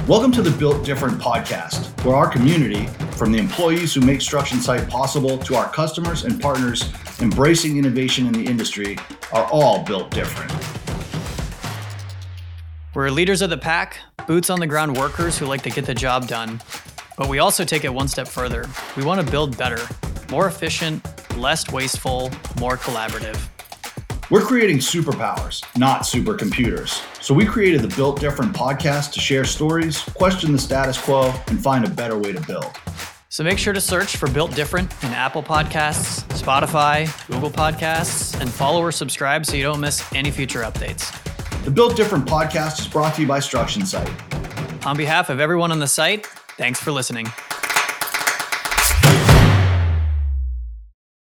Welcome to the Built Different podcast, where our community, from the employees who make Struction Site possible to our customers and partners embracing innovation in the industry, are all built different. We're leaders of the pack, boots on the ground workers who like to get the job done. But we also take it one step further. We want to build better, more efficient, less wasteful, more collaborative. We're creating superpowers, not supercomputers. So we created the Built Different podcast to share stories, question the status quo, and find a better way to build. So make sure to search for Built Different in Apple Podcasts, Spotify, Google Podcasts, and follow or subscribe so you don't miss any future updates. The Built Different podcast is brought to you by Struction Site. On behalf of everyone on the site, thanks for listening.